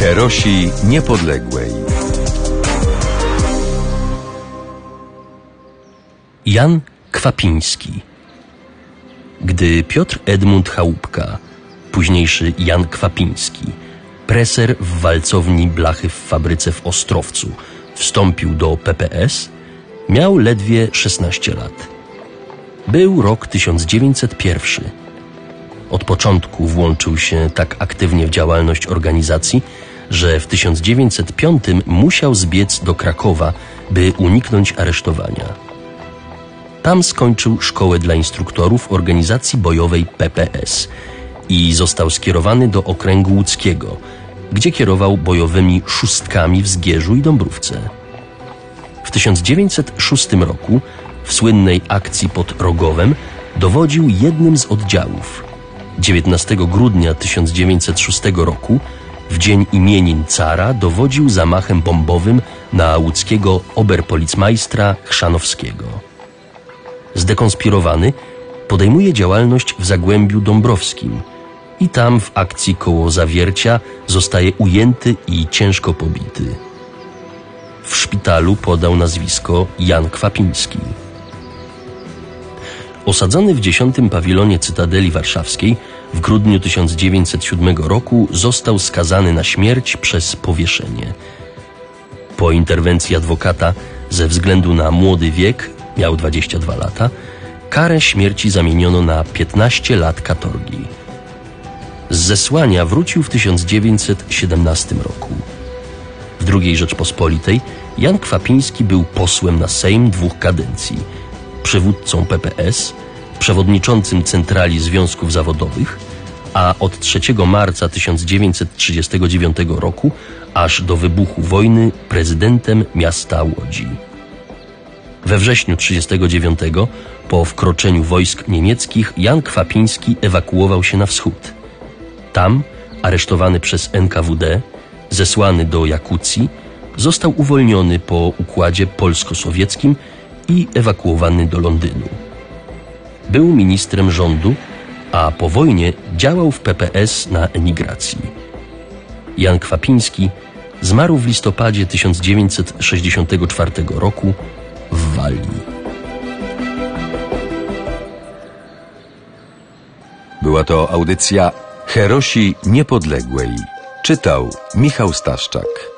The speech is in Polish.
Herosi Niepodległej. Jan Kwapiński. Gdy Piotr Edmund Chałupka, późniejszy Jan Kwapiński, preser w walcowni blachy w fabryce w Ostrowcu, wstąpił do PPS, miał ledwie 16 lat. Był rok 1901. Od początku włączył się tak aktywnie w działalność organizacji, że w 1905 musiał zbiec do Krakowa, by uniknąć aresztowania. Tam skończył szkołę dla instruktorów organizacji bojowej PPS i został skierowany do okręgu łódzkiego, gdzie kierował bojowymi szóstkami w Zgierzu i Dąbrówce. W 1906 roku w słynnej akcji pod Rogowem dowodził jednym z oddziałów. 19 grudnia 1906 roku, w dzień imienin cara, dowodził zamachem bombowym na łódzkiego oberpolicmajstra Chrzanowskiego. Zdekonspirowany podejmuje działalność w Zagłębiu Dąbrowskim i tam w akcji koło Zawiercia zostaje ujęty i ciężko pobity. W szpitalu podał nazwisko Jan Kwapiński. Osadzony w 10. pawilonie Cytadeli Warszawskiej w grudniu 1907 roku został skazany na śmierć przez powieszenie. Po interwencji adwokata ze względu na młody wiek, miał 22 lata, karę śmierci zamieniono na 15 lat katorgi. Z zesłania wrócił w 1917 roku. W II Rzeczpospolitej Jan Kwapiński był posłem na Sejm 2 kadencji, przywódcą PPS, przewodniczącym Centrali Związków Zawodowych, a od 3 marca 1939 roku aż do wybuchu wojny prezydentem miasta Łodzi. We wrześniu 1939, po wkroczeniu wojsk niemieckich, Jan Kwapiński ewakuował się na wschód. Tam, aresztowany przez NKWD, zesłany do Jakucji, został uwolniony po układzie polsko-sowieckim i ewakuowany do Londynu. Był ministrem rządu, a po wojnie działał w PPS na emigracji. Jan Kwapiński zmarł w listopadzie 1964 roku w Walii. Była to audycja Herosi Niepodległej. Czytał Michał Staszczak.